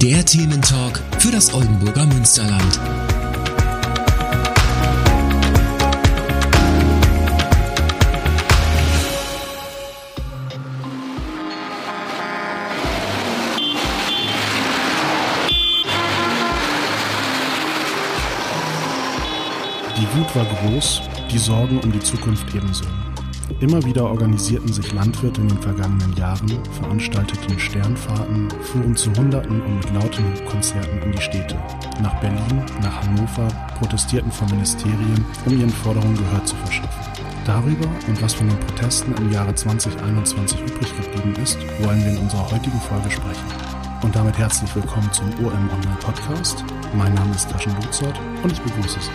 Der Thementalk für das Oldenburger Münsterland. Die Wut war groß, die Sorgen um die Zukunft ebenso. Immer wieder organisierten sich Landwirte in den vergangenen Jahren, veranstalteten Sternfahrten, fuhren zu Hunderten und mit lauten Konzerten in die Städte. Nach Berlin, nach Hannover, protestierten vor Ministerien, um ihren Forderungen Gehör zu verschaffen. Darüber und was von den Protesten im Jahre 2021 übrig geblieben ist, wollen wir in unserer heutigen Folge sprechen. Und damit herzlich willkommen zum OM Online Podcast. Mein Name ist Taschen Luzert und ich begrüße Sie.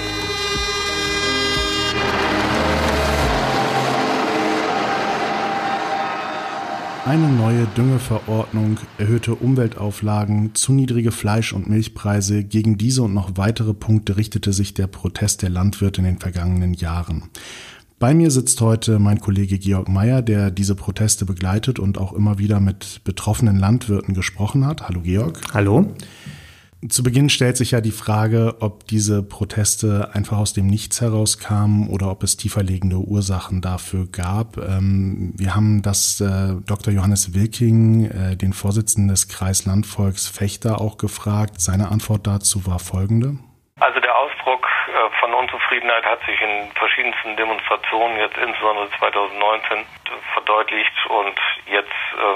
Eine neue Düngeverordnung, erhöhte Umweltauflagen, zu niedrige Fleisch- und Milchpreise, gegen diese und noch weitere Punkte richtete sich der Protest der Landwirte in den vergangenen Jahren. Bei mir sitzt heute mein Kollege Georg Meyer, der diese Proteste begleitet und auch immer wieder mit betroffenen Landwirten gesprochen hat. Hallo Georg. Hallo. Zu Beginn stellt sich ja die Frage, ob diese Proteste einfach aus dem Nichts herauskamen oder ob es tieferliegende Ursachen dafür gab. Wir haben das Dr. Johannes Wilking, den Vorsitzenden des Kreislandvolks Vechta, auch gefragt. Seine Antwort dazu war folgende. Also der Ausdruck von Unzufriedenheit hat sich in verschiedensten Demonstrationen, jetzt insbesondere 2019, verdeutlicht und jetzt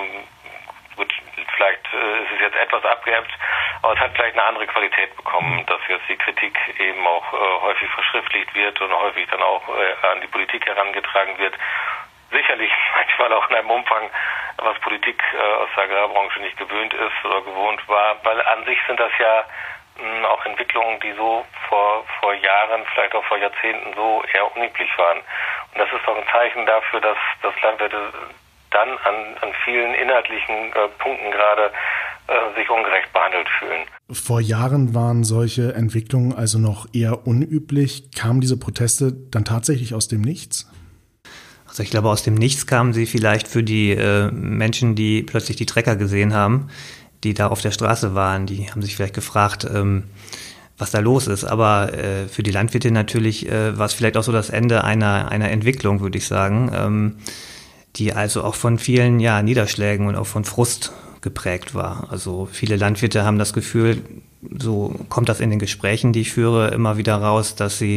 gut, vielleicht ist es jetzt etwas abgeebbt, aber es hat vielleicht eine andere Qualität bekommen, dass jetzt die Kritik eben auch häufig verschriftlicht wird und häufig dann auch an die Politik herangetragen wird. Sicherlich manchmal auch in einem Umfang, was Politik aus der Agrarbranche nicht gewöhnt ist oder gewohnt war, weil an sich sind das ja auch Entwicklungen, die so vor Jahren, vielleicht auch vor Jahrzehnten so eher unüblich waren. Und das ist doch ein Zeichen dafür, dass Landwirte dann an vielen inhaltlichen Punkten gerade sich ungerecht behandelt fühlen. Vor Jahren waren solche Entwicklungen also noch eher unüblich. Kamen diese Proteste dann tatsächlich aus dem Nichts? Also ich glaube, aus dem Nichts kamen sie vielleicht für die Menschen, die plötzlich die Trecker gesehen haben, die da auf der Straße waren. Die haben sich vielleicht gefragt, was da los ist. Aber für die Landwirte natürlich war es vielleicht auch so das Ende einer Entwicklung, würde ich sagen, die also auch von vielen Niederschlägen und auch von Frust geprägt war. Also viele Landwirte haben das Gefühl, so kommt das in den Gesprächen, die ich führe, immer wieder raus, dass sie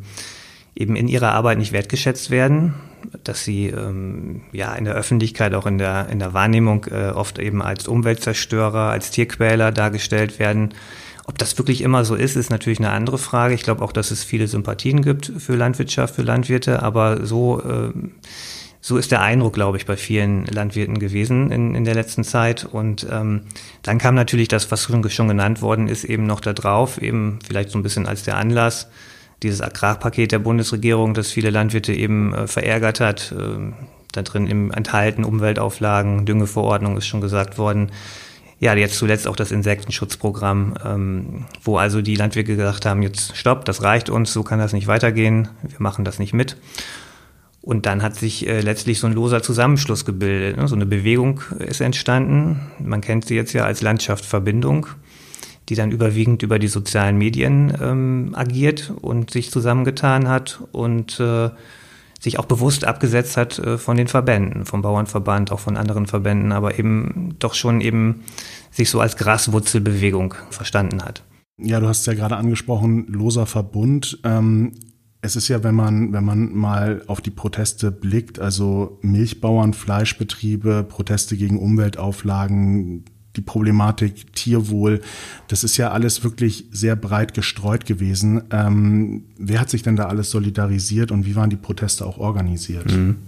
eben in ihrer Arbeit nicht wertgeschätzt werden, dass sie in der Öffentlichkeit, auch in der Wahrnehmung oft eben als Umweltzerstörer, als Tierquäler dargestellt werden. Ob das wirklich immer so ist natürlich eine andere Frage. Ich glaube auch, dass es viele Sympathien gibt für Landwirtschaft, für Landwirte, aber so ist der Eindruck, glaube ich, bei vielen Landwirten gewesen in der letzten Zeit. Und dann kam natürlich das, was schon genannt worden ist, eben noch da drauf, eben vielleicht so ein bisschen als der Anlass, dieses Agrarpaket der Bundesregierung, das viele Landwirte eben verärgert hat. Da drin im enthalten Umweltauflagen, Düngeverordnung ist schon gesagt worden. Ja, jetzt zuletzt auch das Insektenschutzprogramm, wo also die Landwirte gesagt haben, jetzt stopp, das reicht uns, so kann das nicht weitergehen, wir machen das nicht mit. Und dann hat sich letztlich so ein loser Zusammenschluss gebildet. Ne? So eine Bewegung ist entstanden. Man kennt sie jetzt ja als Landschaftsverbindung, die dann überwiegend über die sozialen Medien agiert und sich zusammengetan hat und sich auch bewusst abgesetzt hat von den Verbänden, vom Bauernverband, auch von anderen Verbänden, aber eben doch schon eben sich so als Graswurzelbewegung verstanden hat. Ja, du hast es ja gerade angesprochen, loser Verbund. Es ist ja, wenn man mal auf die Proteste blickt, also Milchbauern, Fleischbetriebe, Proteste gegen Umweltauflagen, die Problematik Tierwohl, das ist ja alles wirklich sehr breit gestreut gewesen. Wer hat sich denn da alles solidarisiert und wie waren die Proteste auch organisiert?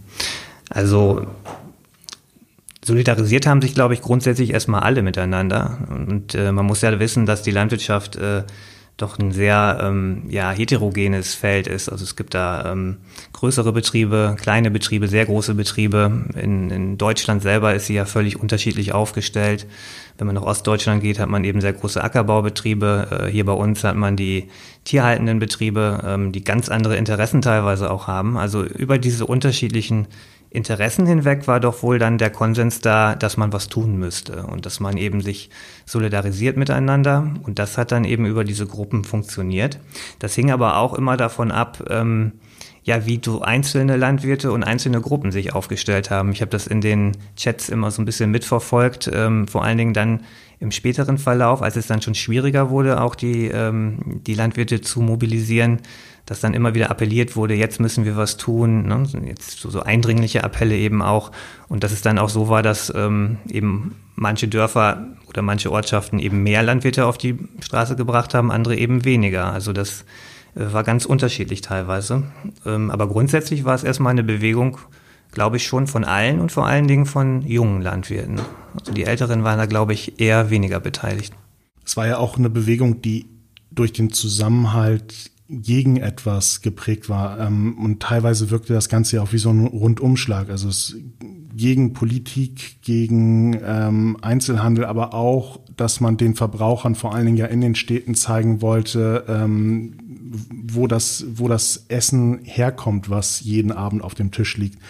Also solidarisiert haben sich, glaube ich, grundsätzlich erstmal alle miteinander. Und man muss ja wissen, dass die Landwirtschaft doch ein sehr heterogenes Feld ist. Also es gibt da größere Betriebe, kleine Betriebe, sehr große Betriebe. In Deutschland selber ist sie ja völlig unterschiedlich aufgestellt. Wenn man nach Ostdeutschland geht, hat man eben sehr große Ackerbaubetriebe. Hier bei uns hat man die tierhaltenden Betriebe, die ganz andere Interessen teilweise auch haben. Also über diese unterschiedlichen Interessen hinweg war doch wohl dann der Konsens da, dass man was tun müsste und dass man eben sich solidarisiert miteinander. Und das hat dann eben über diese Gruppen funktioniert. Das hing aber auch immer davon ab, wie so einzelne Landwirte und einzelne Gruppen sich aufgestellt haben. Ich habe das in den Chats immer so ein bisschen mitverfolgt, vor allen Dingen dann im späteren Verlauf, als es dann schon schwieriger wurde, auch die Landwirte zu mobilisieren, dass dann immer wieder appelliert wurde, jetzt müssen wir was tun, ne? Jetzt so eindringliche Appelle eben auch. Und dass es dann auch so war, dass eben manche Dörfer oder manche Ortschaften eben mehr Landwirte auf die Straße gebracht haben, andere eben weniger. Also das war ganz unterschiedlich teilweise. Aber grundsätzlich war es erstmal eine Bewegung, glaube ich, schon von allen und vor allen Dingen von jungen Landwirten. Also die Älteren waren da, glaube ich, eher weniger beteiligt. Es war ja auch eine Bewegung, die durch den Zusammenhalt gegen etwas geprägt war. Und teilweise wirkte das Ganze ja auch wie so ein Rundumschlag. Also es gegen Politik, gegen Einzelhandel, aber auch, dass man den Verbrauchern vor allen Dingen ja in den Städten zeigen wollte, wo das Essen herkommt, was jeden Abend auf dem Tisch liegt.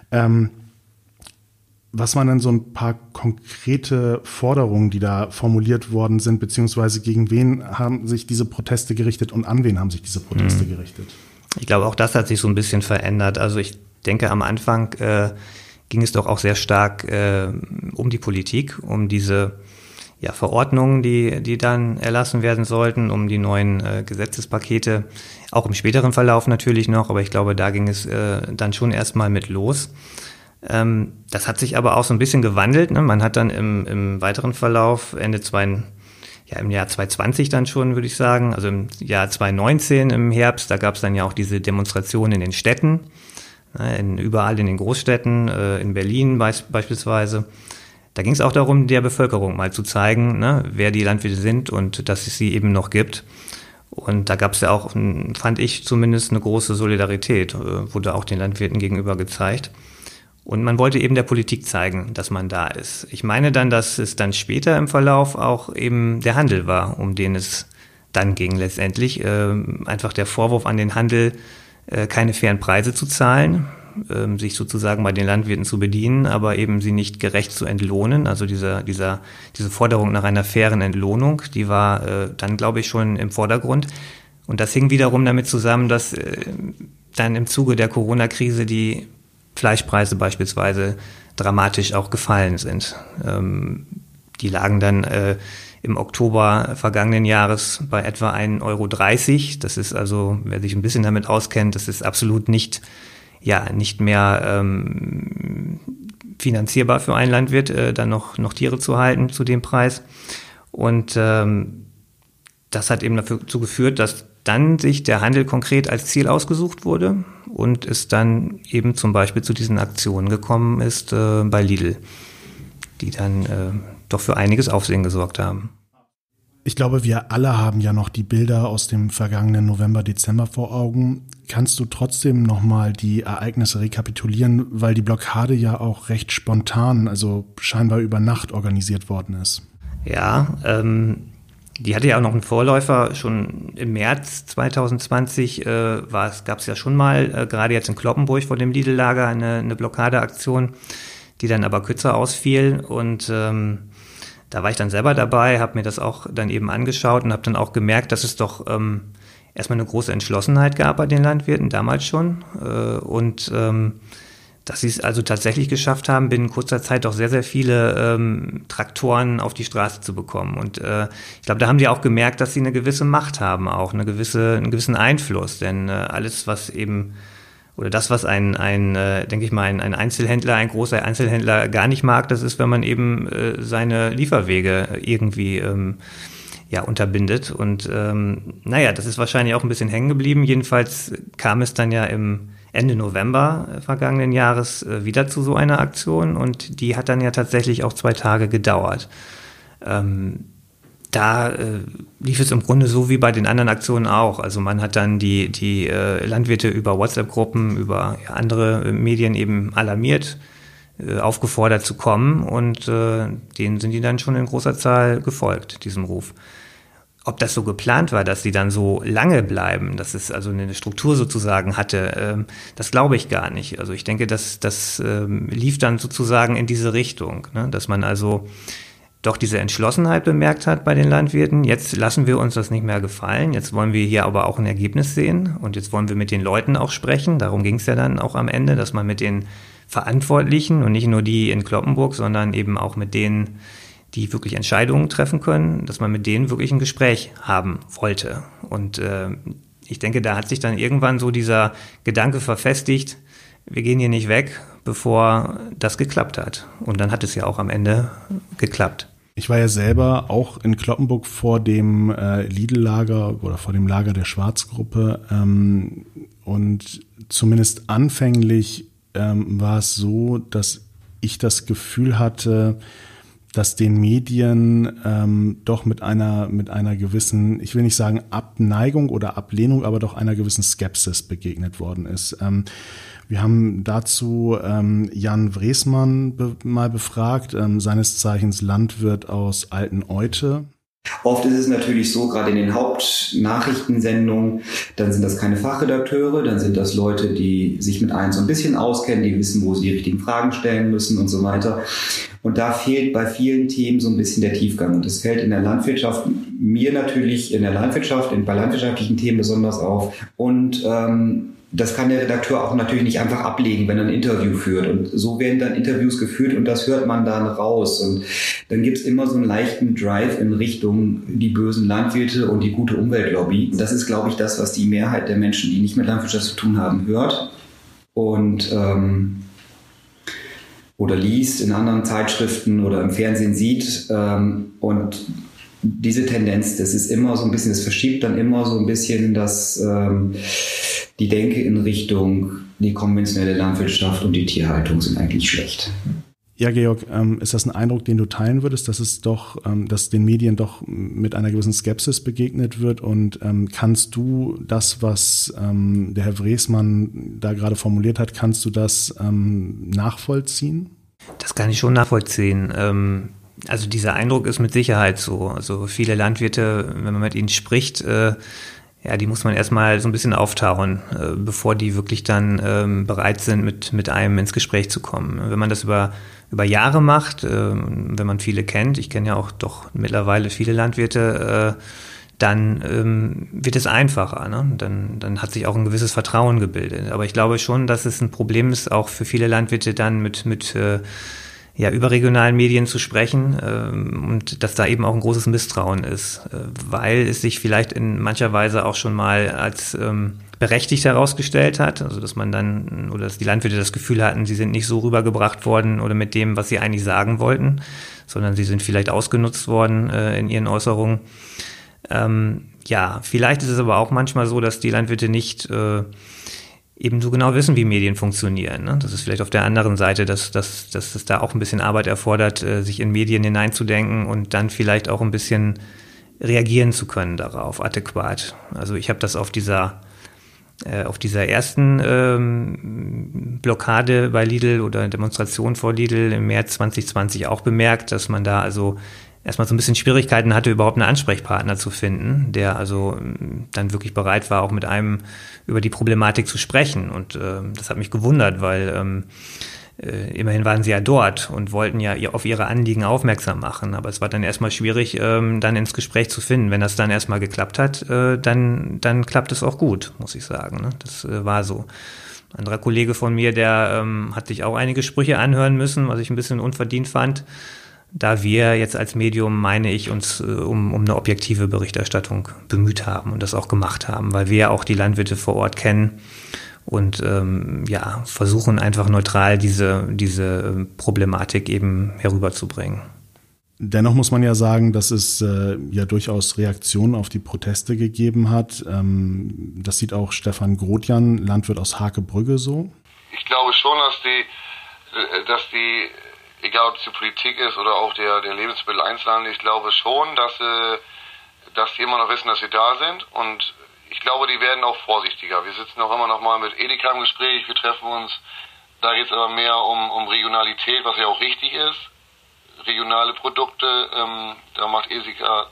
Was waren denn so ein paar konkrete Forderungen, die da formuliert worden sind, beziehungsweise gegen wen haben sich diese Proteste gerichtet und an wen haben sich diese Proteste gerichtet? Ich glaube, auch das hat sich so ein bisschen verändert. Also ich denke, am Anfang ging es doch auch sehr stark um die Politik, um diese Verordnungen, die dann erlassen werden sollten, um die neuen Gesetzespakete, auch im späteren Verlauf natürlich noch, aber ich glaube, da ging es dann schon erstmal mit los. Das hat sich aber auch so ein bisschen gewandelt, ne? Man hat dann im weiteren Verlauf im Jahr 2020 dann schon, würde ich sagen, also im Jahr 2019 im Herbst, da gab es dann ja auch diese Demonstrationen in den Städten, überall in den Großstädten, in Berlin beispielsweise. Da ging es auch darum, der Bevölkerung mal zu zeigen, ne, wer die Landwirte sind und dass es sie eben noch gibt. Und da gab es ja auch, fand ich zumindest, eine große Solidarität, wurde auch den Landwirten gegenüber gezeigt. Und man wollte eben der Politik zeigen, dass man da ist. Ich meine dann, dass es dann später im Verlauf auch eben der Handel war, um den es dann ging letztendlich. Einfach der Vorwurf an den Handel, keine fairen Preise zu zahlen, sich sozusagen bei den Landwirten zu bedienen, aber eben sie nicht gerecht zu entlohnen. Also diese Forderung nach einer fairen Entlohnung, die war dann, glaube ich, schon im Vordergrund. Und das hing wiederum damit zusammen, dass dann im Zuge der Corona-Krise die Fleischpreise beispielsweise dramatisch auch gefallen sind. Die lagen dann im Oktober vergangenen Jahres bei etwa 1,30 €. Das ist also, wer sich ein bisschen damit auskennt, das ist absolut nicht mehr finanzierbar für einen Landwirt, dann noch Tiere zu halten zu dem Preis. Und das hat eben dazu geführt, dass dann sich der Handel konkret als Ziel ausgesucht wurde und es dann eben zum Beispiel zu diesen Aktionen gekommen ist bei Lidl, die dann doch für einiges Aufsehen gesorgt haben. Ich glaube, wir alle haben ja noch die Bilder aus dem vergangenen November, Dezember vor Augen. Kannst du trotzdem nochmal die Ereignisse rekapitulieren, weil die Blockade ja auch recht spontan, also scheinbar über Nacht organisiert worden ist? Ja, die hatte ja auch noch einen Vorläufer. Schon im März 2020 gab es ja schon mal, gerade jetzt in Cloppenburg vor dem Lidl-Lager, eine Blockadeaktion, die dann aber kürzer ausfiel. Und da war ich dann selber dabei, habe mir das auch dann eben angeschaut und habe dann auch gemerkt, dass es doch erstmal eine große Entschlossenheit gab bei den Landwirten, damals schon. Und dass sie es also tatsächlich geschafft haben, binnen kurzer Zeit doch sehr, sehr viele Traktoren auf die Straße zu bekommen. Und ich glaube, da haben die auch gemerkt, dass sie eine gewisse Macht haben, auch einen gewissen Einfluss. Denn alles, was eben, oder das, was ein Einzelhändler, ein großer Einzelhändler gar nicht mag, das ist, wenn man eben seine Lieferwege irgendwie unterbindet. Und das ist wahrscheinlich auch ein bisschen hängen geblieben. Jedenfalls kam es dann ja im Ende November vergangenen Jahres wieder zu so einer Aktion und die hat dann ja tatsächlich auch 2 Tage gedauert. Da lief es im Grunde so wie bei den anderen Aktionen auch. Also man hat dann die Landwirte über WhatsApp-Gruppen, über andere Medien eben alarmiert, aufgefordert zu kommen und denen sind die dann schon in großer Zahl gefolgt, diesem Ruf. ob das so geplant war, dass sie dann so lange bleiben, dass es also eine Struktur sozusagen hatte, das glaube ich gar nicht. Also ich denke, das lief dann sozusagen in diese Richtung, ne? Dass man also doch diese Entschlossenheit bemerkt hat bei den Landwirten. Jetzt lassen wir uns das nicht mehr gefallen. Jetzt wollen wir hier aber auch ein Ergebnis sehen und jetzt wollen wir mit den Leuten auch sprechen. Darum ging es ja dann auch am Ende, dass man mit den Verantwortlichen und nicht nur die in Cloppenburg, sondern eben auch mit denen, die wirklich Entscheidungen treffen können, dass man mit denen wirklich ein Gespräch haben wollte. Und ich denke, da hat sich dann irgendwann so dieser Gedanke verfestigt, wir gehen hier nicht weg, bevor das geklappt hat. Und dann hat es ja auch am Ende geklappt. Ich war ja selber auch in Cloppenburg vor dem Lidl-Lager oder vor dem Lager der Schwarzgruppe. Und zumindest anfänglich war es so, dass ich das Gefühl hatte, dass den Medien doch mit einer gewissen, ich will nicht sagen Abneigung oder Ablehnung, aber doch einer gewissen Skepsis begegnet worden ist. Wir haben dazu Jan Wresmann mal befragt, seines Zeichens Landwirt aus Alteneute. Oft ist es natürlich so, gerade in den Hauptnachrichtensendungen, dann sind das keine Fachredakteure, dann sind das Leute, die sich mit einem so ein bisschen auskennen, die wissen, wo sie die richtigen Fragen stellen müssen und so weiter. Und da fehlt bei vielen Themen so ein bisschen der Tiefgang. Und das fällt in der Landwirtschaft, mir natürlich in der Landwirtschaft, bei landwirtschaftlichen Themen besonders auf. Und das kann der Redakteur auch natürlich nicht einfach ablegen, wenn er ein Interview führt. Und so werden dann Interviews geführt und das hört man dann raus. Und dann gibt's immer so einen leichten Drive in Richtung die bösen Landwirte und die gute Umweltlobby. Das ist, glaube ich, das, was die Mehrheit der Menschen, die nicht mit Landwirtschaft zu tun haben, hört und oder liest in anderen Zeitschriften oder im Fernsehen sieht. Und diese Tendenz, das ist immer so ein bisschen, das verschiebt dann immer so ein bisschen die Denke in Richtung, die konventionelle Landwirtschaft und die Tierhaltung sind eigentlich schlecht. Ja, Georg, ist das ein Eindruck, den du teilen würdest, dass es doch, dass den Medien doch mit einer gewissen Skepsis begegnet wird? Und kannst du das, was der Herr Wresmann da gerade formuliert hat, kannst du das nachvollziehen? Das kann ich schon nachvollziehen. Also dieser Eindruck ist mit Sicherheit so. Also viele Landwirte, wenn man mit ihnen spricht, die muss man erstmal so ein bisschen auftauen, bevor die wirklich dann bereit sind, mit einem ins Gespräch zu kommen. Wenn man das über Jahre macht, wenn man viele kennt, ich kenne ja auch doch mittlerweile viele Landwirte, dann wird es einfacher, ne? Dann hat sich auch ein gewisses Vertrauen gebildet. Aber ich glaube schon, dass es ein Problem ist, auch für viele Landwirte dann mit überregionalen Medien zu sprechen und dass da eben auch ein großes Misstrauen ist, weil es sich vielleicht in mancher Weise auch schon mal als berechtigt herausgestellt hat, also dass man dann oder dass die Landwirte das Gefühl hatten, sie sind nicht so rübergebracht worden oder mit dem, was sie eigentlich sagen wollten, sondern sie sind vielleicht ausgenutzt worden in ihren Äußerungen. Vielleicht ist es aber auch manchmal so, dass die Landwirte nicht eben so genau wissen, wie Medien funktionieren. Ne? Das ist vielleicht auf der anderen Seite, dass es da auch ein bisschen Arbeit erfordert, sich in Medien hineinzudenken und dann vielleicht auch ein bisschen reagieren zu können darauf, adäquat. Also ich habe das auf dieser ersten Blockade bei Lidl oder Demonstration vor Lidl im März 2020 auch bemerkt, dass man da also erstmal so ein bisschen Schwierigkeiten hatte, überhaupt einen Ansprechpartner zu finden, der also dann wirklich bereit war, auch mit einem über die Problematik zu sprechen. Und das hat mich gewundert, weil immerhin waren sie ja dort und wollten ja auf ihre Anliegen aufmerksam machen. Aber es war dann erstmal schwierig, dann ins Gespräch zu finden. Wenn das dann erstmal geklappt hat, dann klappt es auch gut, muss ich sagen. Ne? Das war so. Ein anderer Kollege von mir, der hat sich auch einige Sprüche anhören müssen, was ich ein bisschen unverdient fand. Da wir jetzt als Medium, meine ich, uns um eine objektive Berichterstattung bemüht haben und das auch gemacht haben, weil wir ja auch die Landwirte vor Ort kennen und versuchen einfach neutral diese Problematik eben herüberzubringen. Dennoch muss man ja sagen, dass es durchaus Reaktionen auf die Proteste gegeben hat. Das sieht auch Stefan Grotjan, Landwirt aus Hakebrügge, so. Ich glaube schon, dass die egal ob es die Politik ist oder auch der Lebensmitteleinzelhandel, ich glaube schon, dass die immer noch wissen, dass wir da sind und ich glaube, die werden auch vorsichtiger. Wir sitzen auch immer noch mal mit Edeka im Gespräch, wir treffen uns, da geht es aber mehr um Regionalität, was ja auch richtig ist. Regionale Produkte, da macht Edeka sich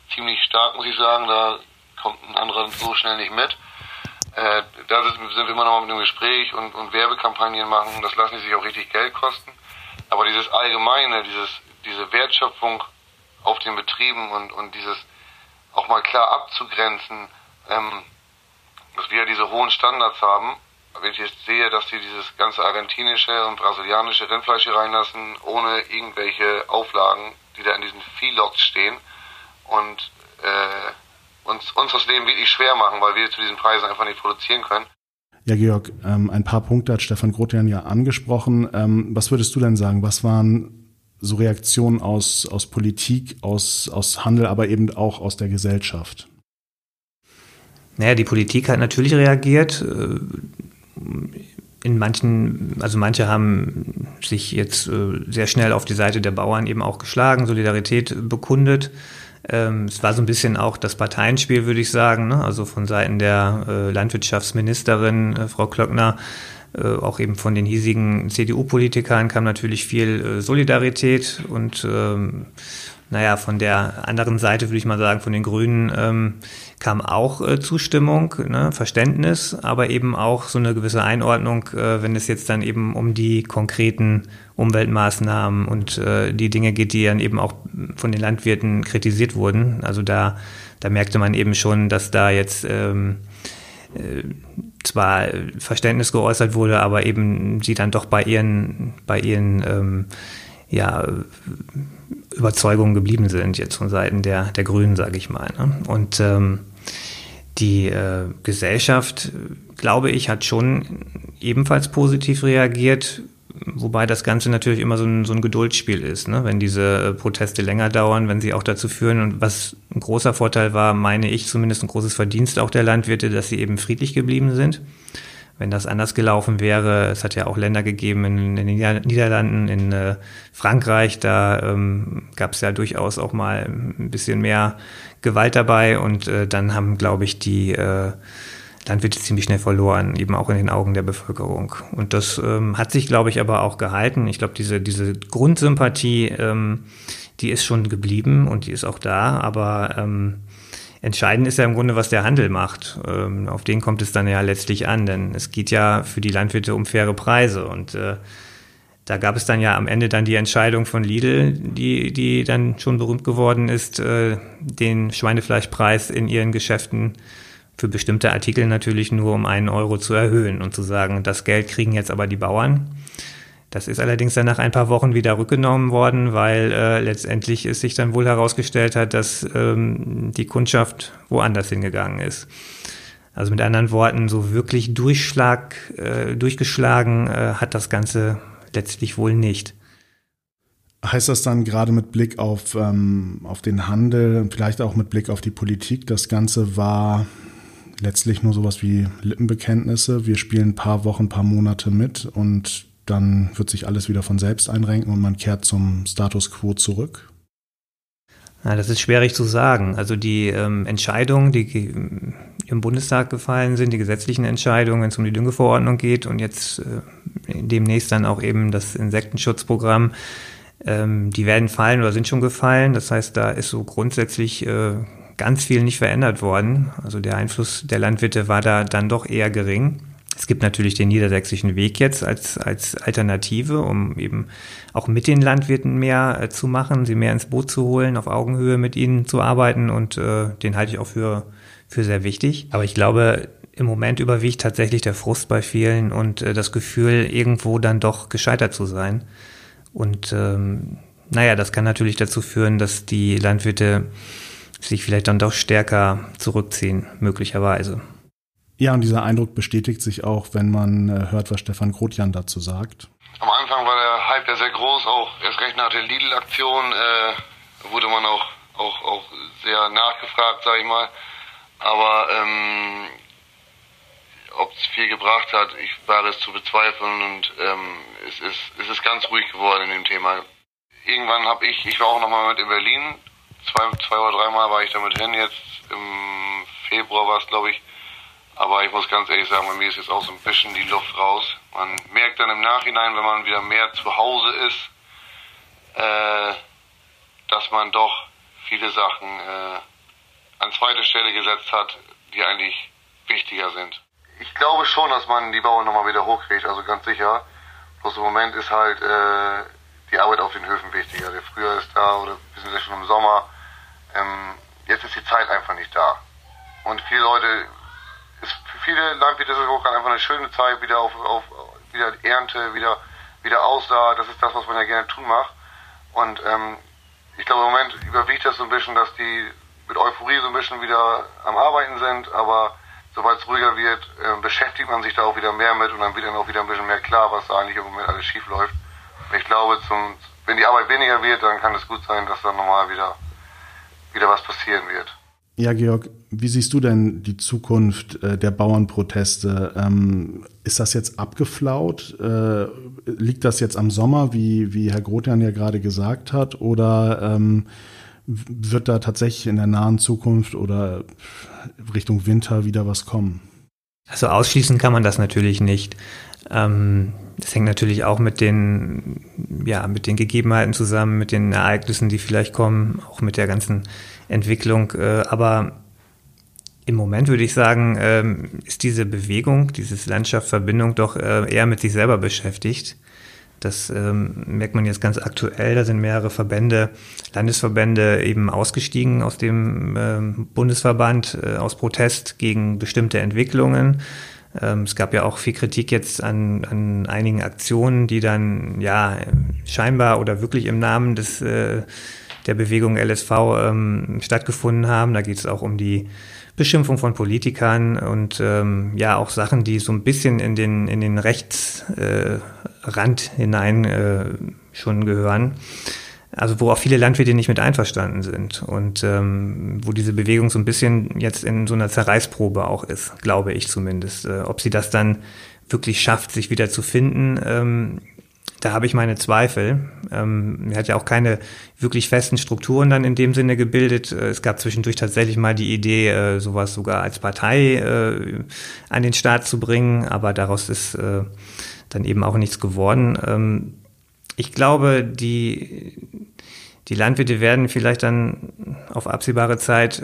ziemlich stark, muss ich sagen. Da kommt ein anderer so schnell nicht mit. Da sind wir immer noch mit einem Gespräch und Werbekampagnen machen. Das lassen die sich auch richtig Geld kosten. Aber dieses Allgemeine, diese Wertschöpfung auf den Betrieben und dieses auch mal klar abzugrenzen, dass wir ja diese hohen Standards haben. Wenn ich jetzt sehe, dass die dieses ganze argentinische und brasilianische Rindfleisch hier reinlassen, ohne irgendwelche Auflagen, die da in diesen Feedlots stehen und uns das Leben wirklich schwer machen, weil wir zu diesen Preisen einfach nicht produzieren können. Ja, Georg, ein paar Punkte hat Stefan Grothjan ja angesprochen. Was würdest du denn sagen? Was waren so Reaktionen aus Politik, aus Handel, aber eben auch aus der Gesellschaft? Naja, die Politik hat natürlich reagiert. Manche haben sich jetzt sehr schnell auf die Seite der Bauern eben auch geschlagen, Solidarität bekundet. Es war so ein bisschen auch das Parteienspiel, würde ich sagen, ne? Also von Seiten der Landwirtschaftsministerin, Frau Klöckner, auch eben von den hiesigen CDU-Politikern kam natürlich viel Solidarität und von der anderen Seite würde ich mal sagen, von den Grünen kam auch Zustimmung, ne, Verständnis, aber eben auch so eine gewisse Einordnung, wenn es jetzt dann eben um die konkreten Umweltmaßnahmen und die Dinge geht, die dann eben auch von den Landwirten kritisiert wurden. Also da merkte man eben schon, dass da jetzt zwar Verständnis geäußert wurde, aber eben sie dann doch bei ihren Überzeugungen geblieben sind, jetzt von Seiten der Grünen, sage ich mal. Ne? Und die Gesellschaft, glaube ich, hat schon ebenfalls positiv reagiert, wobei das Ganze natürlich immer so ein Geduldsspiel ist, ne? Wenn diese Proteste länger dauern, wenn sie auch dazu führen. Und was ein großer Vorteil war, meine ich zumindest ein großes Verdienst auch der Landwirte, dass sie eben friedlich geblieben sind. Wenn das anders gelaufen wäre, es hat ja auch Länder gegeben in den Niederlanden, in Frankreich, da gab es ja durchaus auch mal ein bisschen mehr Gewalt dabei und dann haben, glaube ich, die Landwirte ziemlich schnell verloren, eben auch in den Augen der Bevölkerung. Und das hat sich, glaube ich, aber auch gehalten. Ich glaube, diese Grundsympathie, die ist schon geblieben und die ist auch da, aber entscheidend ist ja im Grunde, was der Handel macht. Auf den kommt es dann ja letztlich an, denn es geht ja für die Landwirte um faire Preise. Und da gab es dann ja am Ende dann die Entscheidung von Lidl, die dann schon berühmt geworden ist, den Schweinefleischpreis in ihren Geschäften für bestimmte Artikel natürlich nur um 1 Euro zu erhöhen und zu sagen, das Geld kriegen jetzt aber die Bauern. Das ist allerdings dann nach ein paar Wochen wieder rückgenommen worden, weil letztendlich es sich dann wohl herausgestellt hat, dass die Kundschaft woanders hingegangen ist. Also mit anderen Worten, so wirklich durchgeschlagen hat das Ganze letztlich wohl nicht. Heißt das dann gerade mit Blick auf den Handel und vielleicht auch mit Blick auf die Politik, das Ganze war letztlich nur sowas wie Lippenbekenntnisse? Wir spielen ein paar Wochen, ein paar Monate mit und dann wird sich alles wieder von selbst einrenken und man kehrt zum Status quo zurück? Ja, das ist schwierig zu sagen. Also die Entscheidungen, die im Bundestag gefallen sind, die gesetzlichen Entscheidungen, wenn es um die Düngeverordnung geht und jetzt demnächst dann auch eben das Insektenschutzprogramm, die werden fallen oder sind schon gefallen. Das heißt, da ist so grundsätzlich ganz viel nicht verändert worden. Also der Einfluss der Landwirte war da dann doch eher gering. Es gibt natürlich den niedersächsischen Weg jetzt als Alternative, um eben auch mit den Landwirten mehr zu machen, sie mehr ins Boot zu holen, auf Augenhöhe mit ihnen zu arbeiten und den halte ich auch für sehr wichtig. Aber ich glaube, im Moment überwiegt tatsächlich der Frust bei vielen und das Gefühl, irgendwo dann doch gescheitert zu sein. Und das kann natürlich dazu führen, dass die Landwirte sich vielleicht dann doch stärker zurückziehen, möglicherweise. Ja, und dieser Eindruck bestätigt sich auch, wenn man hört, was Stefan Grothjan dazu sagt. Am Anfang war der Hype ja sehr groß, auch erst recht nach der Lidl-Aktion wurde man auch sehr nachgefragt, sag ich mal. Aber ob es viel gebracht hat, ich wage es zu bezweifeln und es ist ganz ruhig geworden in dem Thema. Irgendwann ich war auch nochmal mit in Berlin, zwei oder dreimal war ich damit hin, jetzt im Februar war es, glaube ich. Aber ich muss ganz ehrlich sagen, bei mir ist jetzt auch so ein bisschen die Luft raus. Man merkt dann im Nachhinein, wenn man wieder mehr zu Hause ist, dass man doch viele Sachen an zweite Stelle gesetzt hat, die eigentlich wichtiger sind. Ich glaube schon, dass man die Bauern nochmal wieder hochkriegt, also ganz sicher. Bloß im Moment ist halt die Arbeit auf den Höfen wichtiger. Der Frühjahr ist da oder wir sind ja schon im Sommer. Jetzt ist die Zeit einfach nicht da. Und für viele Landwirte ist es auch einfach eine schöne Zeit, wieder wieder Ernte, wieder Aussaat. Das ist das, was man ja gerne tun macht. Und ich glaube, im Moment überwiegt das so ein bisschen, dass die mit Euphorie so ein bisschen wieder am Arbeiten sind. Aber sobald es ruhiger wird, beschäftigt man sich da auch wieder mehr mit und dann wird dann auch wieder ein bisschen mehr klar, was da eigentlich im Moment alles schief läuft. Und ich glaube, wenn die Arbeit weniger wird, dann kann es gut sein, dass dann nochmal wieder was passieren wird. Ja, Georg, wie siehst du denn die Zukunft der Bauernproteste? Ist das jetzt abgeflaut? Liegt das jetzt am Sommer, wie Herr Grothjan ja gerade gesagt hat? Oder wird da tatsächlich in der nahen Zukunft oder Richtung Winter wieder was kommen? Also ausschließen kann man das natürlich nicht. Das hängt natürlich auch mit den Gegebenheiten zusammen, mit den Ereignissen, die vielleicht kommen, auch mit der ganzen Entwicklung. Aber im Moment würde ich sagen, ist diese Bewegung, dieses Landschaftsverbindung doch eher mit sich selber beschäftigt. Das merkt man jetzt ganz aktuell. Da sind mehrere Verbände, Landesverbände eben ausgestiegen aus dem Bundesverband aus Protest gegen bestimmte Entwicklungen. Es gab ja auch viel Kritik jetzt an einigen Aktionen, die dann scheinbar oder wirklich im Namen der Bewegung LSV stattgefunden haben. Da geht es auch um die Beschimpfung von Politikern und auch Sachen, die so ein bisschen in den Rechtsrand hinein schon gehören. Also wo auch viele Landwirte nicht mit einverstanden sind und wo diese Bewegung so ein bisschen jetzt in so einer Zerreißprobe auch ist, glaube ich zumindest. Ob sie das dann wirklich schafft, sich wieder zu finden, da habe ich meine Zweifel. Er hat ja auch keine wirklich festen Strukturen dann in dem Sinne gebildet. Es gab zwischendurch tatsächlich mal die Idee, sowas sogar als Partei an den Start zu bringen, aber daraus ist dann eben auch nichts geworden. Ich glaube, die Landwirte werden vielleicht dann auf absehbare Zeit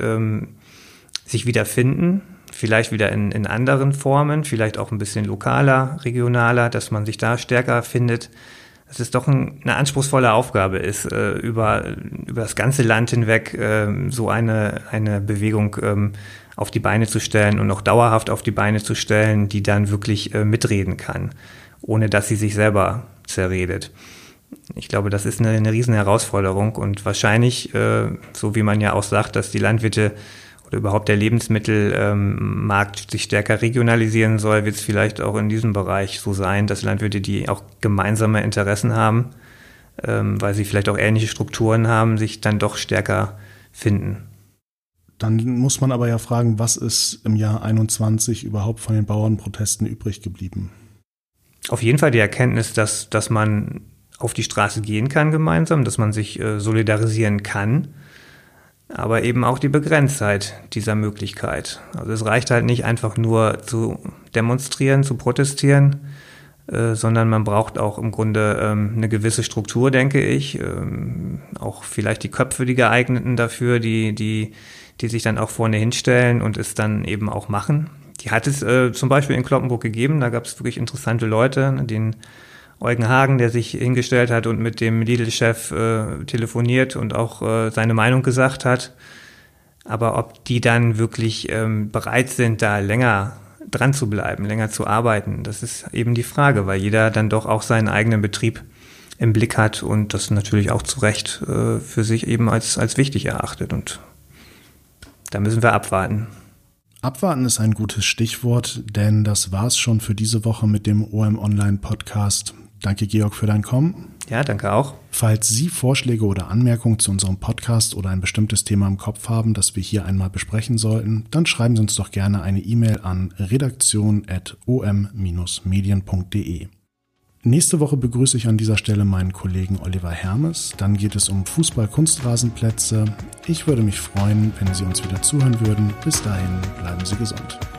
sich wiederfinden, vielleicht wieder in anderen Formen, vielleicht auch ein bisschen lokaler, regionaler, dass man sich da stärker findet. Dass es doch eine anspruchsvolle Aufgabe ist, über das ganze Land hinweg so eine Bewegung auf die Beine zu stellen und auch dauerhaft auf die Beine zu stellen, die dann wirklich mitreden kann, ohne dass sie sich selber zerredet. Ich glaube, das ist eine riesen Herausforderung und wahrscheinlich, so wie man ja auch sagt, dass die Landwirte oder überhaupt der Lebensmittelmarkt sich stärker regionalisieren soll, wird es vielleicht auch in diesem Bereich so sein, dass Landwirte, die auch gemeinsame Interessen haben, weil sie vielleicht auch ähnliche Strukturen haben, sich dann doch stärker finden. Dann muss man aber ja fragen, was ist im Jahr 21 überhaupt von den Bauernprotesten übrig geblieben? Auf jeden Fall die Erkenntnis, dass man auf die Straße gehen kann gemeinsam, dass man sich solidarisieren kann, aber eben auch die Begrenztheit dieser Möglichkeit. Also es reicht halt nicht einfach nur zu demonstrieren, zu protestieren, sondern man braucht auch im Grunde eine gewisse Struktur, denke ich, auch vielleicht die Köpfe, die geeigneten dafür, die sich dann auch vorne hinstellen und es dann eben auch machen. Die hat es zum Beispiel in Cloppenburg gegeben, da gab es wirklich interessante Leute, den Eugen Hagen, der sich hingestellt hat und mit dem Lidl-Chef telefoniert und auch seine Meinung gesagt hat. Aber ob die dann wirklich bereit sind, da länger dran zu bleiben, länger zu arbeiten, das ist eben die Frage, weil jeder dann doch auch seinen eigenen Betrieb im Blick hat und das natürlich auch zu Recht für sich eben als wichtig erachtet. Und da müssen wir abwarten. Abwarten ist ein gutes Stichwort, denn das war's schon für diese Woche mit dem OM Online Podcast. Danke, Georg, für dein Kommen. Ja, danke auch. Falls Sie Vorschläge oder Anmerkungen zu unserem Podcast oder ein bestimmtes Thema im Kopf haben, das wir hier einmal besprechen sollten, dann schreiben Sie uns doch gerne eine E-Mail an redaktion@om-medien.de. Nächste Woche begrüße ich an dieser Stelle meinen Kollegen Oliver Hermes. Dann geht es um Fußball-Kunstrasenplätze. Ich würde mich freuen, wenn Sie uns wieder zuhören würden. Bis dahin, bleiben Sie gesund.